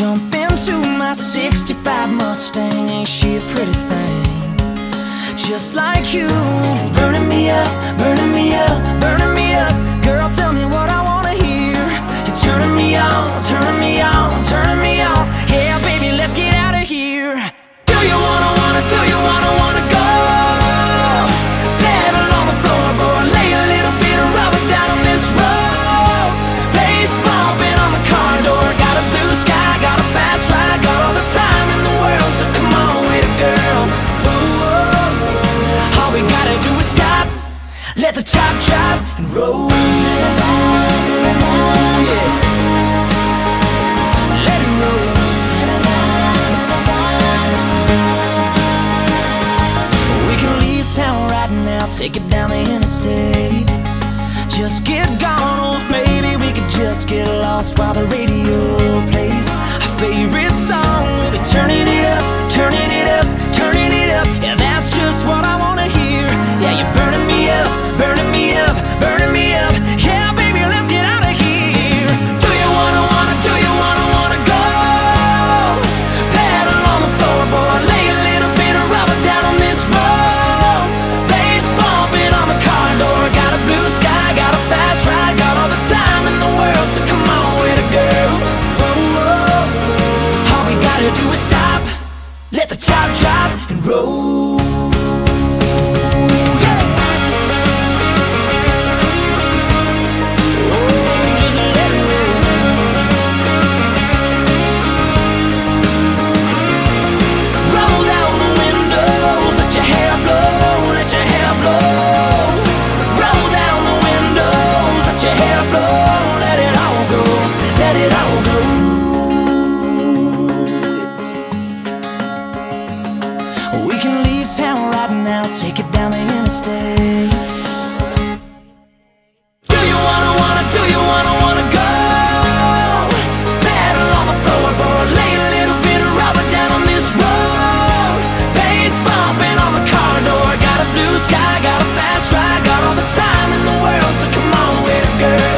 Jump into my 65 Mustang, ain't she a pretty thing? Just like you, it's burning me up, burning me up, burning me up. Girl, tell me what I wanna hear. You're turning me on, turning me on, turning me on. Yeah, baby, let's get out of here. Do you wanna go? Pedal on the floorboard, lay a little bit of rubber down on this road. Bass bumping on the car door, got a blue sky, got a fast ride, got all the time in the world, so come on with it, girl. Whoa, all we gotta do is stop, let the top drop and roll. Yeah. Let it roll. We can leave town right now, take it down the interstate. Just get gone, or maybe we could just get lost while the radio plays our favorite song. We'll be turning it up, turning it up, turning it up. Yeah, that's just what I wanna hear. Yeah, you're burning me up, burning me up, burning me up. Yeah, baby, let's get out of here. Do you wanna go? Pedal on the floorboard, lay a little bit of rubber down on this road. Bass bumping on the car door, got a blue sky, got a fast ride, got all the time in the world, so come on with it, girl. Whoa, all we gotta do is stop, let the top drop and roll. We can leave town right now, take it down the interstate. Do you wanna go? Pedal on the floorboard, lay a little bit of rubber down on this road. Bass bumping on the car door, got a blue sky, got a fast ride, got all the time in the world, so come on with it, girl.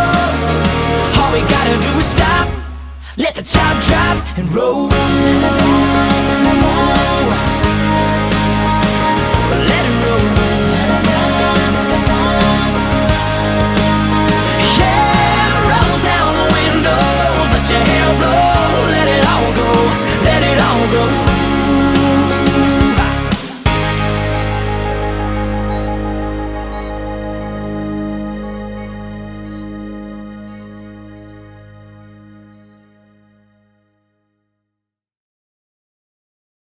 Whoa, all we gotta do is stop, let the top drop and roll.